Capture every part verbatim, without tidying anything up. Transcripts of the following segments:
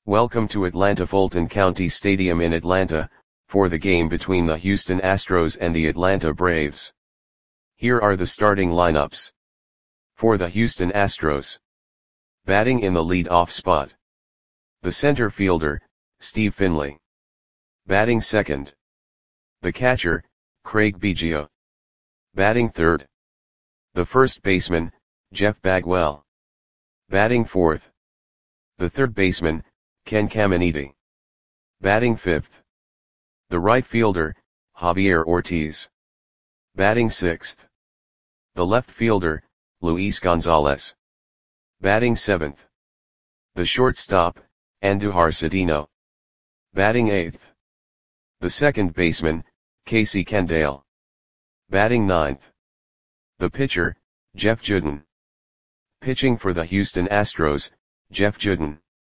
Welcome to Atlanta Fulton County Stadium in Atlanta, for the game between the Houston Astros and the Atlanta Braves. Here are the starting lineups. For the Houston Astros. Batting in the lead-off spot. The center fielder, Steve Finley. Batting second. The catcher, Craig Biggio. Batting third. The first baseman, Jeff Bagwell. Batting fourth. The third baseman, Ken Caminiti. Batting fifth. The right fielder, Javier Ortiz. Batting sixth. The left fielder, Luis Gonzalez. Batting seventh. The shortstop, Andujar Cedeno. Batting eighth. The second baseman, Casey Candaele. Batting ninth. The pitcher, Jeff Juden. Pitching for the Houston Astros, Jeff Juden.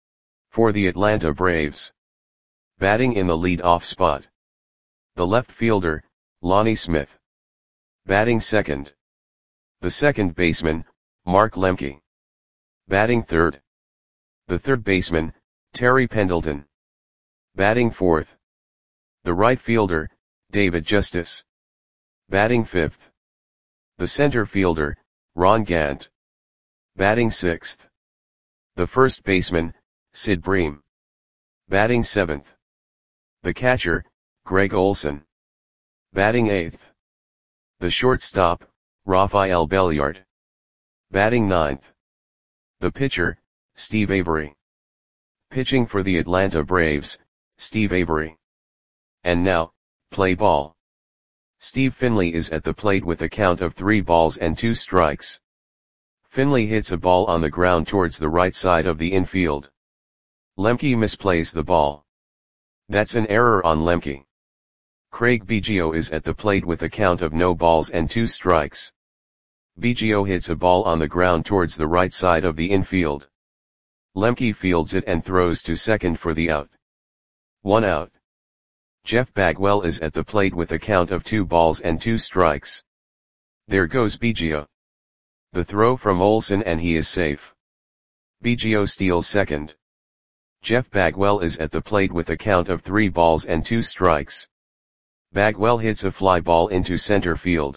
For the Atlanta Braves. Batting in the lead-off spot. The left fielder, Lonnie Smith. Batting second. The second baseman, Mark Lemke. Batting third. The third baseman, Terry Pendleton. Batting fourth. The right fielder, David Justice. Batting fifth. The center fielder, Ron Gant. Batting sixth. The first baseman, Sid Bream. Batting seventh. The catcher, Greg Olson. Batting eighth. The shortstop, Rafael Belliard. Batting ninth. The pitcher, Steve Avery. Pitching for the Atlanta Braves, Steve Avery. And now, play ball. Steve Finley is at the plate with a count of three balls and two strikes. Finley hits a ball on the ground towards the right side of the infield. Lemke misplays the ball. That's an error on Lemke. Craig Biggio is at the plate with a count of no balls and two strikes. Biggio hits a ball on the ground towards the right side of the infield. Lemke fields it and throws to second for the out. One out. Jeff Bagwell is at the plate with a count of two balls and two strikes. There goes Biggio. The throw from Olson and he is safe. Biggio steals second. Jeff Bagwell is at the plate with a count of three balls and two strikes. Bagwell hits a fly ball into center field.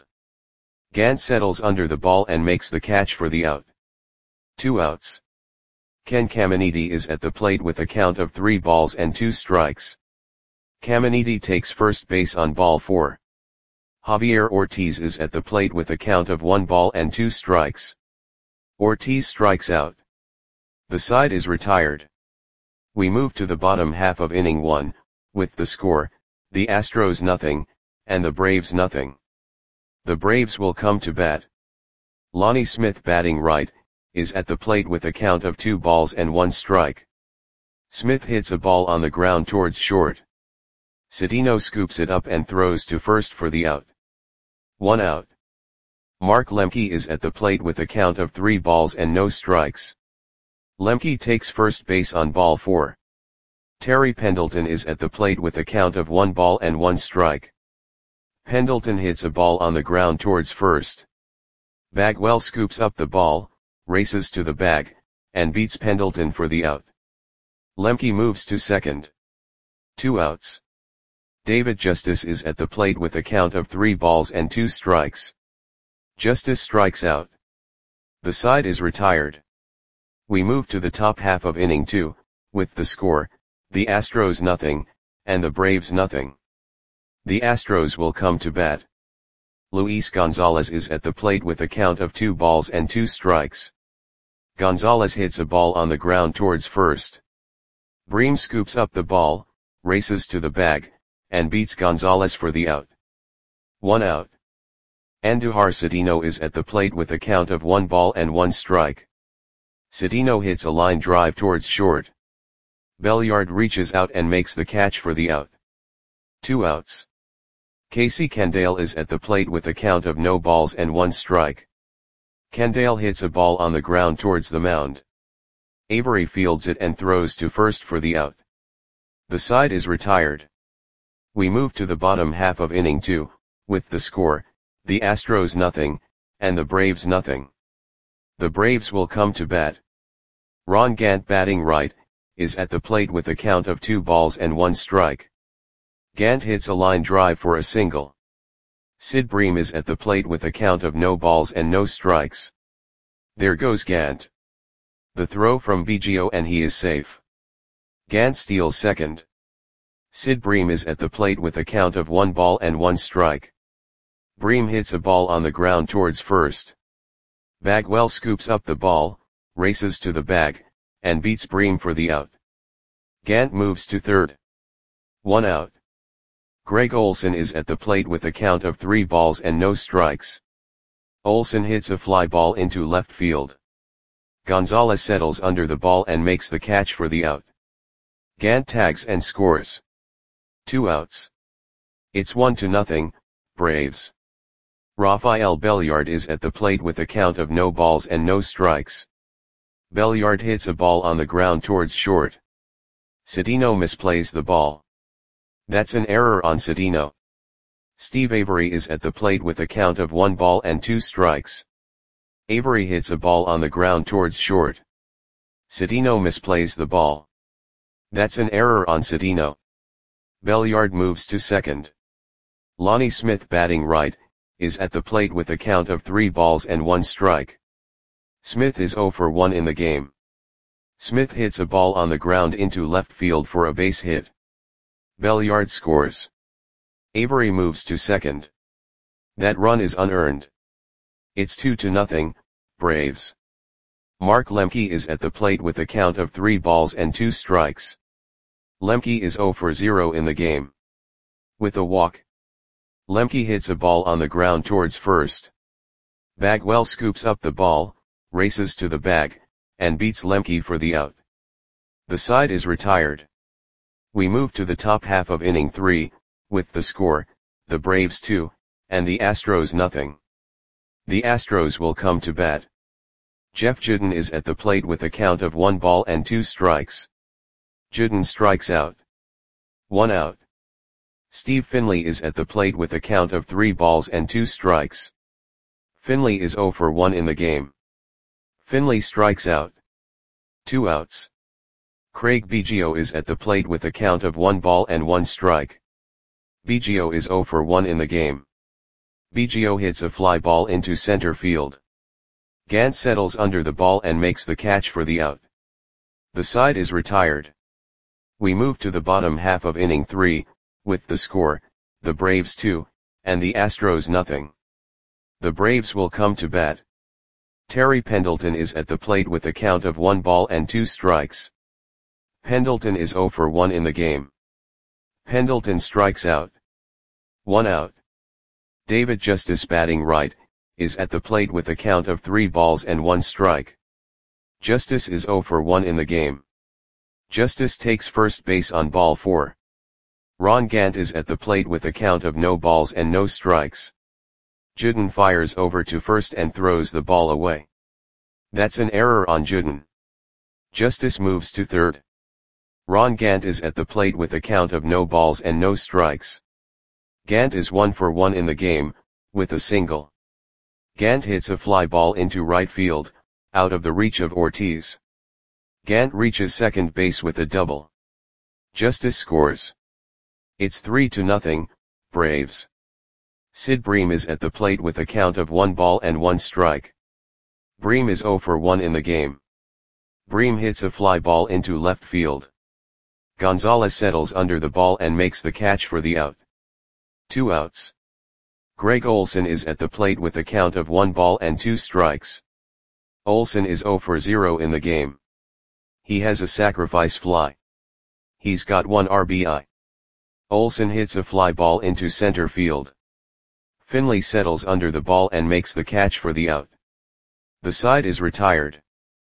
Gant settles under the ball and makes the catch for the out. Two outs. Ken Caminiti is at the plate with a count of three balls and two strikes. Caminiti takes first base on ball four. Javier Ortiz is at the plate with a count of one ball and two strikes. Ortiz strikes out. The side is retired. We move to the bottom half of inning one, with the score, the Astros nothing, and the Braves nothing. The Braves will come to bat. Lonnie Smith batting right, is at the plate with a count of two balls and one strike. Smith hits a ball on the ground towards short. Cedeno scoops it up and throws to first for the out. One out. Mark Lemke is at the plate with a count of three balls and no strikes. Lemke takes first base on ball four. Terry Pendleton is at the plate with a count of one ball and one strike. Pendleton hits a ball on the ground towards first. Bagwell scoops up the ball, races to the bag, and beats Pendleton for the out. Lemke moves to second. Two outs. David Justice is at the plate with a count of three balls and two strikes. Justice strikes out. The side is retired. We move to the top half of inning two, with the score, the Astros nothing, and the Braves nothing. The Astros will come to bat. Luis Gonzalez is at the plate with a count of two balls and two strikes. Gonzalez hits a ball on the ground towards first. Bream scoops up the ball, races to the bag, and beats Gonzalez for the out. One out. Andujar Cedeno is at the plate with a count of one ball and one strike. Cedeno hits a line drive towards short. Belliard reaches out and makes the catch for the out. Two outs. Casey Candaele is at the plate with a count of no balls and one strike. Candaele hits a ball on the ground towards the mound. Avery fields it and throws to first for the out. The side is retired. We move to the bottom half of inning two, with the score, the Astros nothing, and the Braves nothing. The Braves will come to bat. Ron Gant batting right, is at the plate with a count of two balls and one strike. Gant hits a line drive for a single. Sid Bream is at the plate with a count of no balls and no strikes. There goes Gant. The throw from Biggio and he is safe. Gant steals second. Sid Bream is at the plate with a count of one ball and one strike. Bream hits a ball on the ground towards first. Bagwell scoops up the ball, races to the bag, and beats Bream for the out. Gant moves to third. One out. Greg Olson is at the plate with a count of three balls and no strikes. Olson hits a fly ball into left field. Gonzalez settles under the ball and makes the catch for the out. Gant tags and scores. Two outs. It's one to nothing, Braves. Rafael Belliard is at the plate with a count of no balls and no strikes. Belliard hits a ball on the ground towards short. Cedeno misplays the ball. That's an error on Cedeno. Steve Avery is at the plate with a count of one ball and two strikes. Avery hits a ball on the ground towards short. Cedeno misplays the ball. That's an error on Cedeno. Belliard moves to second. Lonnie Smith, batting right, is at the plate with a count of three balls and one strike. Smith is zero for one in the game. Smith hits a ball on the ground into left field for a base hit. Belliard scores. Avery moves to second. That run is unearned. It's two to nothing, Braves. Mark Lemke is at the plate with a count of three balls and two strikes. Lemke is zero for zero in the game. With a walk. Lemke hits a ball on the ground towards first. Bagwell scoops up the ball, races to the bag, and beats Lemke for the out. The side is retired. We move to the top half of inning three, with the score, the Braves two, and the Astros nothing. The Astros will come to bat. Jeff Juden is at the plate with a count of one ball and two strikes. Juden strikes out. One out. Steve Finley is at the plate with a count of three balls and two strikes. Finley is zero for one in the game. Finley strikes out. Two outs. Craig Biggio is at the plate with a count of one ball and one strike. Biggio is zero for one in the game. Biggio hits a fly ball into center field. Gant settles under the ball and makes the catch for the out. The side is retired. We move to the bottom half of inning three, with the score, the Braves two, and the Astros nothing. The Braves will come to bat. Terry Pendleton is at the plate with a count of one ball and two strikes. Pendleton is zero for one in the game. Pendleton strikes out. One out. David Justice, batting right, is at the plate with a count of three balls and one strike. Justice is zero for one in the game. Justice takes first base on ball four. Ron Gant is at the plate with a count of no balls and no strikes. Juden fires over to first and throws the ball away. That's an error on Juden. Justice moves to third. Ron Gant is at the plate with a count of no balls and no strikes. Gant is one for one in the game, with a single. Gant hits a fly ball into right field, out of the reach of Ortiz. Gant reaches second base with a double. Justice scores. It's three to nothing, Braves. Sid Bream is at the plate with a count of one ball and one strike. Bream is zero for one in the game. Bream hits a fly ball into left field. Gonzalez settles under the ball and makes the catch for the out. Two outs. Greg Olson is at the plate with a count of one ball and two strikes. Olson is zero for zero in the game. He has a sacrifice fly. He's got one R B I. Olson hits a fly ball into center field. Finley settles under the ball and makes the catch for the out. The side is retired.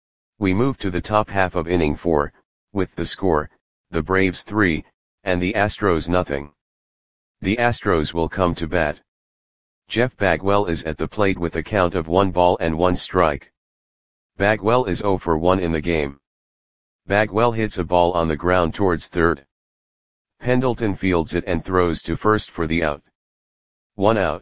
We move to the top half of inning four, with the score, the Braves three, and the Astros nothing. The Astros will come to bat. Jeff Bagwell is at the plate with a count of one ball and one strike. Bagwell is zero for one in the game. Bagwell hits a ball on the ground towards third. Pendleton fields it and throws to first for the out. One out.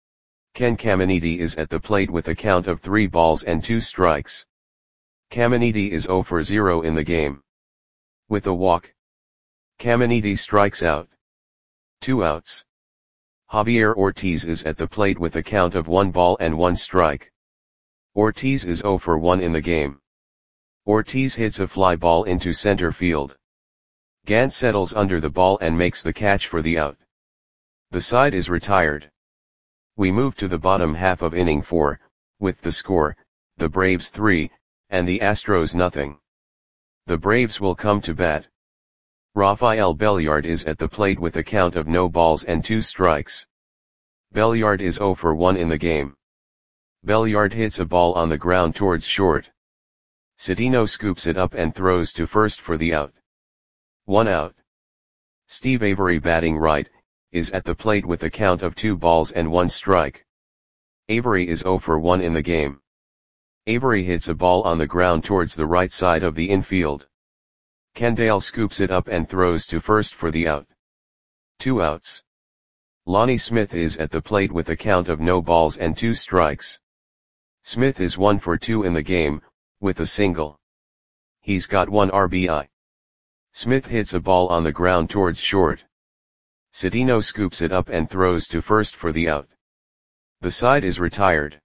Ken Caminiti is at the plate with a count of three balls and two strikes. Caminiti is zero for zero in the game. With a walk, Caminiti strikes out. Two outs. Javier Ortiz is at the plate with a count of one ball and one strike. Ortiz is zero for one in the game. Ortiz hits a fly ball into center field. Gant settles under the ball and makes the catch for the out. The side is retired. We move to the bottom half of inning four, with the score, the Braves three, and the Astros nothing. The Braves will come to bat. Rafael Belliard is at the plate with a count of no balls and two strikes. Belliard is zero for one in the game. Belliard hits a ball on the ground towards short. Citino scoops it up and throws to first for the out. One out. Steve Avery, batting right, is at the plate with a count of two balls and one strike. Avery is zero for one in the game. Avery hits a ball on the ground towards the right side of the infield. Kendall scoops it up and throws to first for the out. Two outs. Lonnie Smith is at the plate with a count of no balls and two strikes. Smith is one for two in the game, with a single. He's got one R B I. Smith hits a ball on the ground towards short. Citino scoops it up and throws to first for the out. The side is retired.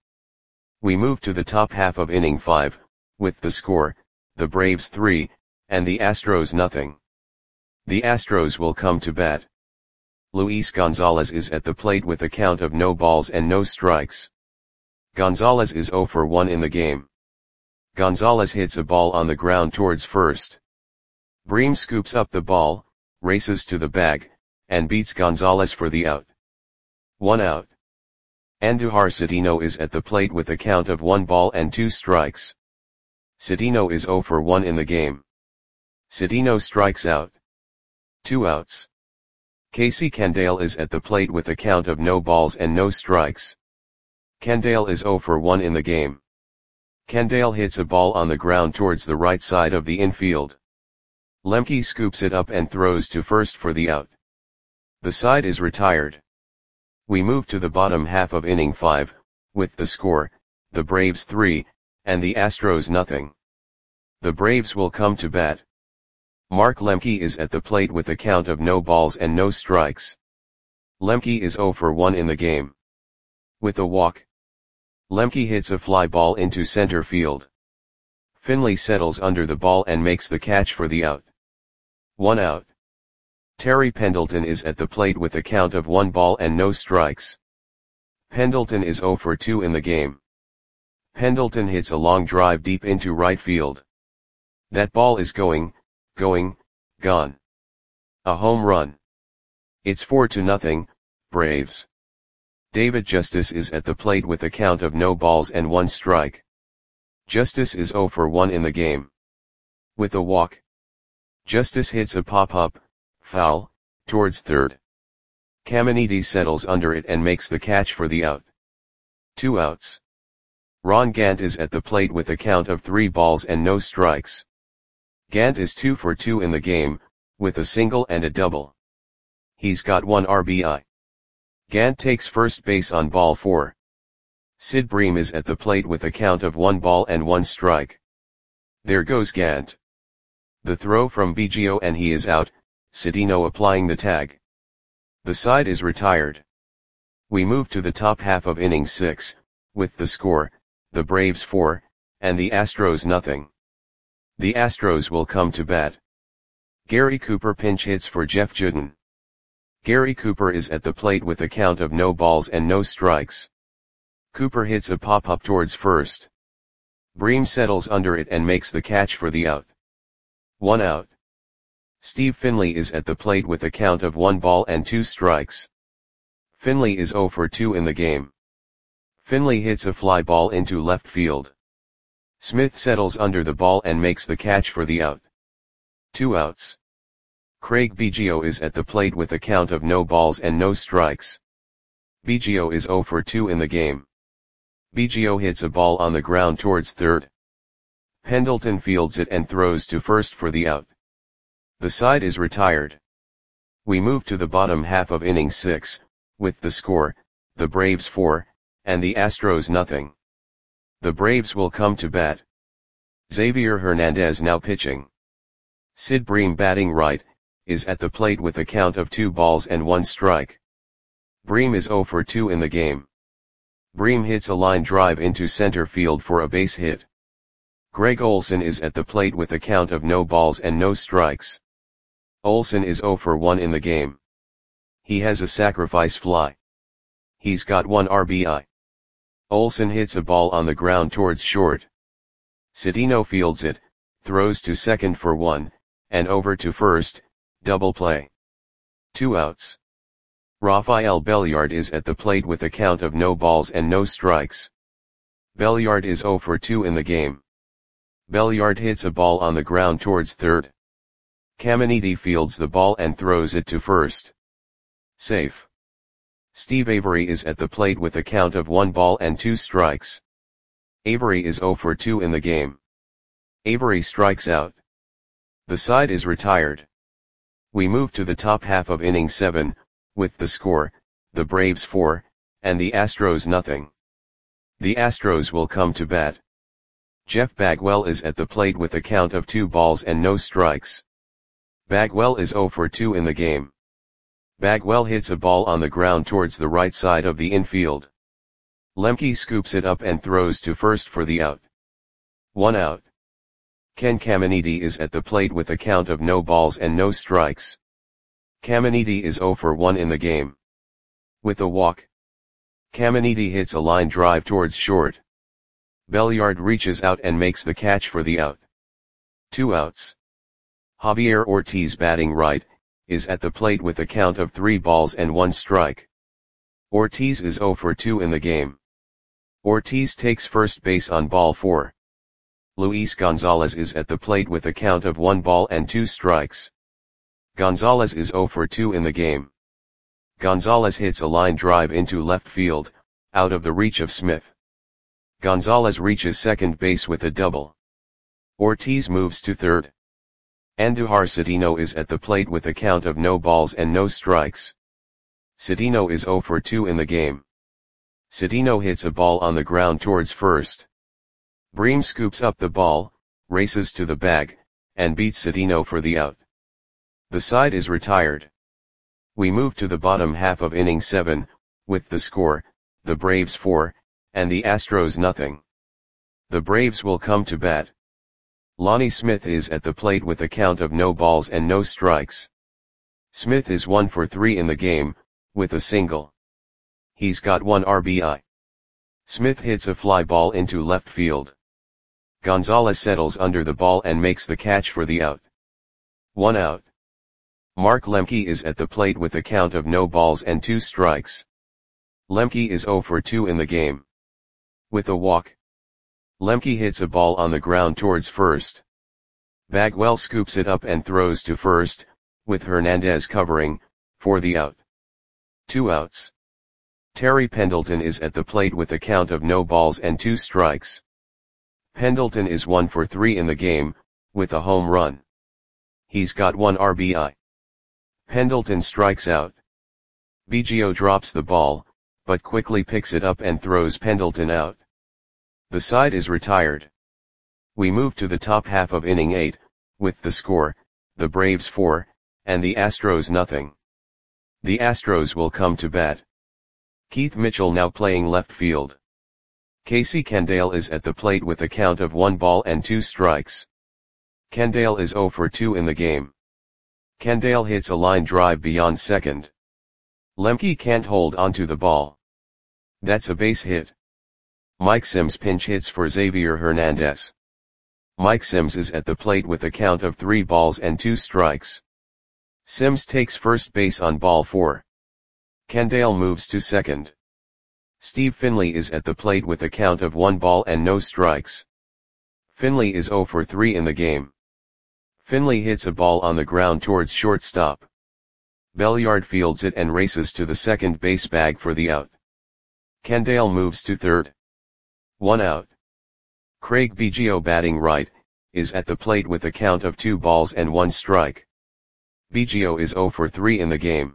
We move to the top half of inning five, with the score, the Braves three, and the Astros nothing. The Astros will come to bat. Luis Gonzalez is at the plate with a count of no balls and no strikes. Gonzalez is zero for one in the game. Gonzalez hits a ball on the ground towards first. Bream scoops up the ball, races to the bag, and beats Gonzalez for the out. One out. Andujar Citino is at the plate with a count of one ball and two strikes. Citino is zero for one in the game. Citino strikes out. Two outs. Casey Kendall is at the plate with a count of no balls and no strikes. Kendall is zero for one in the game. Kendall hits a ball on the ground towards the right side of the infield. Lemke scoops it up and throws to first for the out. The side is retired. We move to the bottom half of inning five, with the score, the Braves three, and the Astros nothing. The Braves will come to bat. Mark Lemke is at the plate with a count of no balls and no strikes. Lemke is zero for one in the game. With a walk, Lemke hits a fly ball into center field. Finley settles under the ball and makes the catch for the out. One out. Terry Pendleton is at the plate with a count of one ball and no strikes. Pendleton is zero for two in the game. Pendleton hits a long drive deep into right field. That ball is going, going, gone. A home run. It's four to nothing, Braves. David Justice is at the plate with a count of no balls and one strike. Justice is zero for one in the game. With a walk, Justice hits a pop-up, foul, towards third. Caminiti settles under it and makes the catch for the out. Two outs. Ron Gant is at the plate with a count of three balls and no strikes. Gant is two for two in the game, with a single and a double. He's got one R B I. Gant takes first base on ball four. Sid Bream is at the plate with a count of one ball and one strike. There goes Gant. The throw from Biggio and he is out, Citino applying the tag. The side is retired. We move to the top half of inning six, with the score, the Braves four, and the Astros nothing. The Astros will come to bat. Gary Cooper pinch hits for Jeff Juden. Gary Cooper is at the plate with a count of no balls and no strikes. Cooper hits a pop-up towards first. Bream settles under it and makes the catch for the out. One out. Steve Finley is at the plate with a count of one ball and two strikes. Finley is zero for two in the game. Finley hits a fly ball into left field. Smith settles under the ball and makes the catch for the out. Two outs. Craig Biggio is at the plate with a count of no balls and no strikes. Biggio is zero for two in the game. Biggio hits a ball on the ground towards third. Pendleton fields it and throws to first for the out. The side is retired. We move to the bottom half of inning six, with the score, the Braves four, and the Astros nothing. The Braves will come to bat. Xavier Hernandez now pitching. Sid Bream batting right, is at the plate with a count of two balls and one strike. Bream is zero for two in the game. Bream hits a line drive into center field for a base hit. Greg Olson is at the plate with a count of no balls and no strikes. Olson is zero for one in the game. He has a sacrifice fly. He's got one R B I. Olson hits a ball on the ground towards short. Cedeno fields it, throws to second for one, and over to first, double play. Two outs. Rafael Belliard is at the plate with a count of no balls and no strikes. Belliard is zero for two in the game. Belliard hits a ball on the ground towards third. Caminiti fields the ball and throws it to first. Safe. Steve Avery is at the plate with a count of one ball and two strikes. Avery is zero for two in the game. Avery strikes out. The side is retired. We move to the top half of inning seven, with the score, the Braves four, and the Astros nothing. The Astros will come to bat. Jeff Bagwell is at the plate with a count of two balls and no strikes. Bagwell is zero for two in the game. Bagwell hits a ball on the ground towards the right side of the infield. Lemke scoops it up and throws to first for the out. One out. Ken Caminiti is at the plate with a count of no balls and no strikes. Caminiti is zero for one in the game. With a walk. Caminiti hits a line drive towards short. Belliard reaches out and makes the catch for the out. Two outs. Javier Ortiz batting right, is at the plate with a count of three balls and one strike. Ortiz is zero for two in the game. Ortiz takes first base on ball four. Luis Gonzalez is at the plate with a count of one ball and two strikes. Gonzalez is zero for two in the game. Gonzalez hits a line drive into left field, out of the reach of Smith. Gonzalez reaches second base with a double. Ortiz moves to third. Andujar Cedeno is at the plate with a count of no balls and no strikes. Cedeno is zero for two in the game. Cedeno hits a ball on the ground towards first. Bream scoops up the ball, races to the bag, and beats Cedeno for the out. The side is retired. We move to the bottom half of inning seven, with the score, the Braves four, and the Astros nothing. The Braves will come to bat. Lonnie Smith is at the plate with a count of no balls and no strikes. Smith is one for three in the game, with a single. He's got one R B I. Smith hits a fly ball into left field. Gonzalez settles under the ball and makes the catch for the out. One out. Mark Lemke is at the plate with a count of no balls and two strikes. Lemke is zero for two in the game. With a walk. Lemke hits a ball on the ground towards first. Bagwell scoops it up and throws to first, with Hernandez covering, for the out. Two outs. Terry Pendleton is at the plate with a count of no balls and two strikes. Pendleton is one for three in the game, with a home run. He's got one R B I. Pendleton strikes out. Biggio drops the ball, but quickly picks it up and throws Pendleton out. The side is retired. We move to the top half of inning eight, with the score, the Braves four, and the Astros nothing. The Astros will come to bat. Keith Mitchell now playing left field. Casey Kendall is at the plate with a count of one ball and two strikes. Kendall is zero for two in the game. Kendall hits a line drive beyond second. Lemke can't hold onto the ball. That's a base hit. Mike Sims pinch hits for Xavier Hernandez. Mike Sims is at the plate with a count of three balls and two strikes. Sims takes first base on ball four. Kendall moves to second. Steve Finley is at the plate with a count of one ball and no strikes. Finley is zero for three in the game. Finley hits a ball on the ground towards shortstop. Belliard fields it and races to the second base bag for the out. Kendall moves to third. One out. Craig Biggio batting right, is at the plate with a count of two balls and one strike. Biggio is zero for three in the game.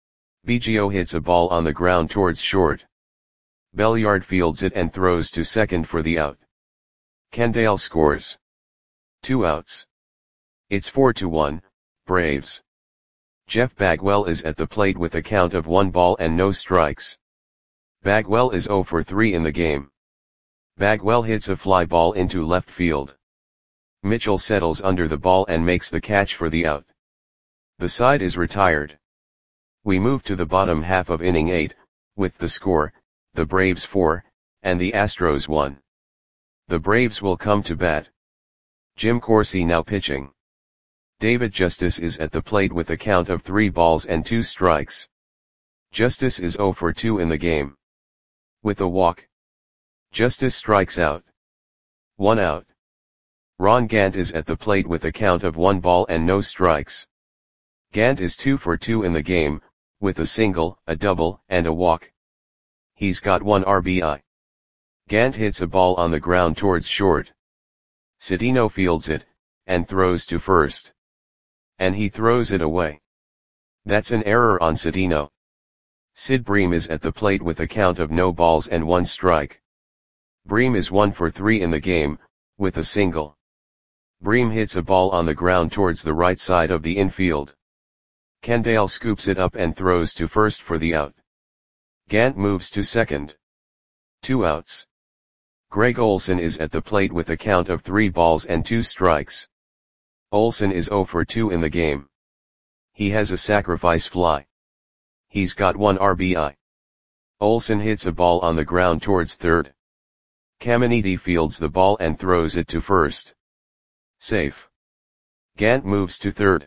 Biggio hits a ball on the ground towards short. Belliard fields it and throws to second for the out. Kendall scores. Two outs. It's four to one, Braves. Jeff Bagwell is at the plate with a count of one ball and no strikes. Bagwell is zero for three in the game. Bagwell hits a fly ball into left field. Mitchell settles under the ball and makes the catch for the out. The side is retired. We move to the bottom half of inning eight, with the score, the Braves four, and the Astros one. The Braves will come to bat. Jim Corsi now pitching. David Justice is at the plate with a count of three balls and two strikes. Justice is zero for two in the game. With a walk, Justice strikes out. One out. Ron Gant is at the plate with a count of one ball and no strikes. Gant is two for two in the game, with a single, a double, and a walk. He's got one R B I. Gant hits a ball on the ground towards short. Cedeno fields it, and throws to first. And he throws it away. That's an error on Cedeno. Sid Bream is at the plate with a count of no balls and one strike. Bream is one for three in the game, with a single. Bream hits a ball on the ground towards the right side of the infield. Kendall scoops it up and throws to first for the out. Gant moves to second. Two outs. Greg Olson is at the plate with a count of three balls and two strikes. Olson is zero for two in the game. He has a sacrifice fly. He's got one R B I. Olson hits a ball on the ground towards third. Caminiti fields the ball and throws it to first. Safe. Gant moves to third.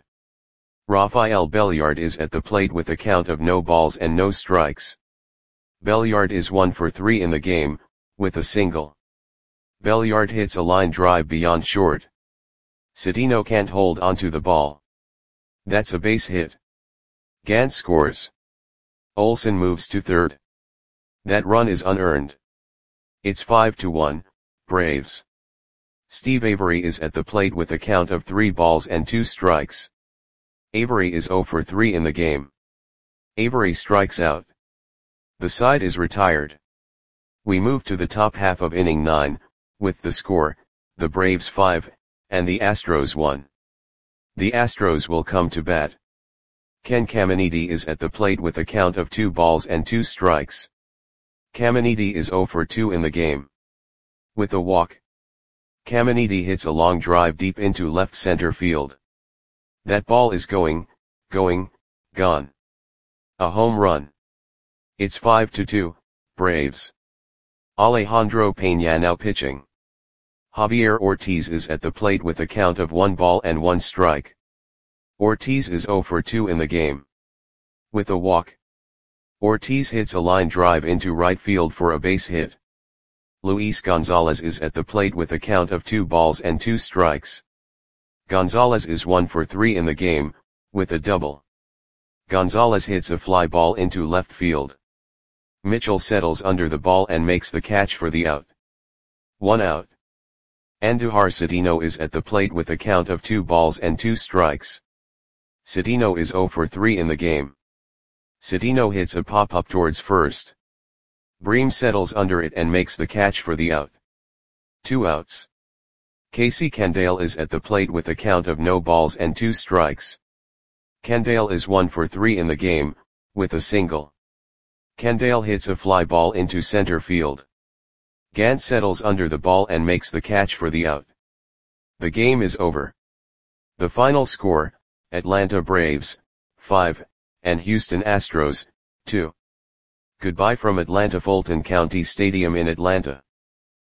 Rafael Belliard is at the plate with a count of no balls and no strikes. Belliard is one for three in the game, with a single. Belliard hits a line drive beyond short. Cedeno can't hold onto the ball. That's a base hit. Gant scores. Olson moves to third. That run is unearned. It's five to one, Braves. Steve Avery is at the plate with a count of three balls and two strikes. Avery is zero for three in the game. Avery strikes out. The side is retired. We move to the top half of inning nine, with the score, the Braves five, and the Astros one. The Astros will come to bat. Ken Caminiti is at the plate with a count of two balls and two strikes. Caminiti is zero for two in the game. With a walk, Caminiti hits a long drive deep into left center field. That ball is going, going, gone. A home run. It's five to two, Braves. Alejandro Peña now pitching. Javier Ortiz is at the plate with a count of one ball and one strike. Ortiz is zero for two in the game. With a walk, Ortiz hits a line drive into right field for a base hit. Luis Gonzalez is at the plate with a count of two balls and two strikes. Gonzalez is one for three in the game, with a double. Gonzalez hits a fly ball into left field. Mitchell settles under the ball and makes the catch for the out. One out. Andujar Cedeno is at the plate with a count of two balls and two strikes. Cedeno is zero for three in the game. Cedeno hits a pop-up towards first. Bream settles under it and makes the catch for the out. Two outs. Casey Kendall is at the plate with a count of no balls and two strikes. Kendall is one for three in the game, with a single. Kendall hits a fly ball into center field. Gant settles under the ball and makes the catch for the out. The game is over. The final score, Atlanta Braves, five, and Houston Astros, two. Goodbye from Atlanta Fulton County Stadium in Atlanta.